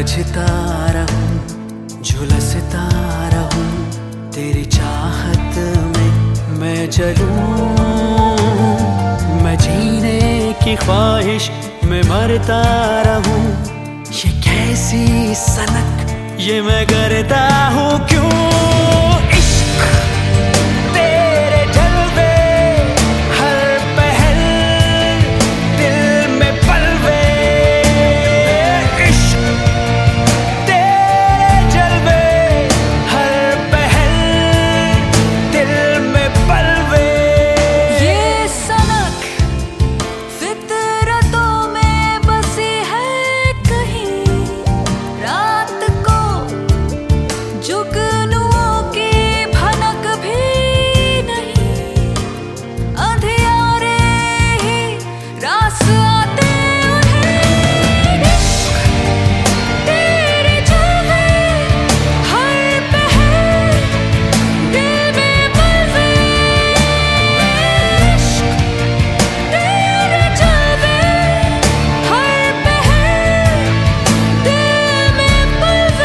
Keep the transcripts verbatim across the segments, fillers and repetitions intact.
उलझता रहूं, झुलसता रहूं, तेरी चाहत में मैं जलूं। मैं जीने की ख्वाहिश में मरता रहूं, ये कैसी सनक ये मैं करता हूँ क्यों? इश्क तेरे जलवे, हर पहल दिल में पलवे। इश्क तेरे जलवे, हर पहल दिल में पलवे। ये सनक फितरतों में बसी है कहीं, रात को जुगनुओं की भनक भी नहीं। अंधियारे ही रास आते उन्हें। इश्क तेरे जलवे, हर पहल दिल में पलवे। इश्क तेरे जलवे, हर पहल दिल में पलवे।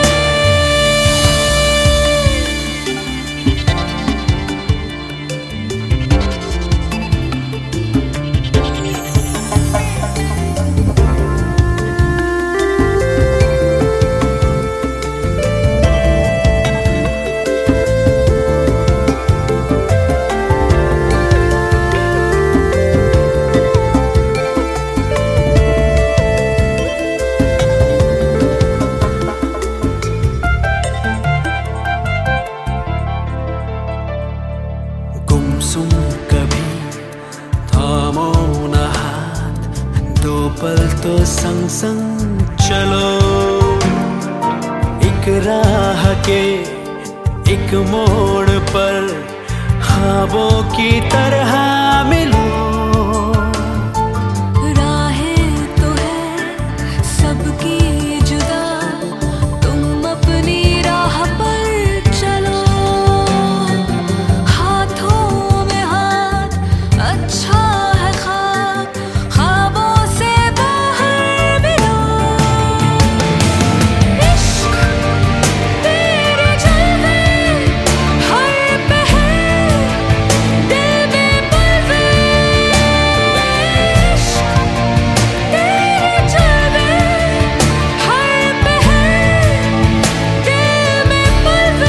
गुमसुम कभी थामो न हाथ, दो पल तो संग संग चलो। एक राह के एक मोड़ पर ख्वाबों की तरह मिलो। राहें तो है सबकी जुदा, तुम अपनी राह पर चलो। हाथों में हाथ अच्छा है ख्वाब, ख्वाबों से बाहर मिलो। इश्क तेरे जलवे, हर पहल दिल में पलवे। इश्क तेरे जलवे, हर पहल दिल में पलवे।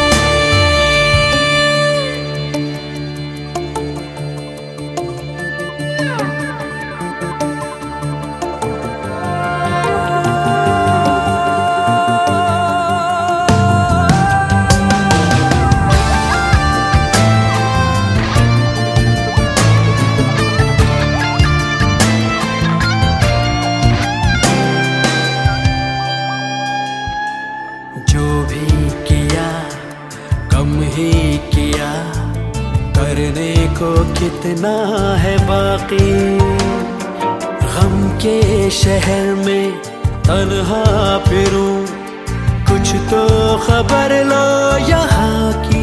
जो भी किया कम ही किया, करने को कितना है बाकी। गम के शहर में तन्हा फिरूं, कुछ तो खबर लो यहाँ की।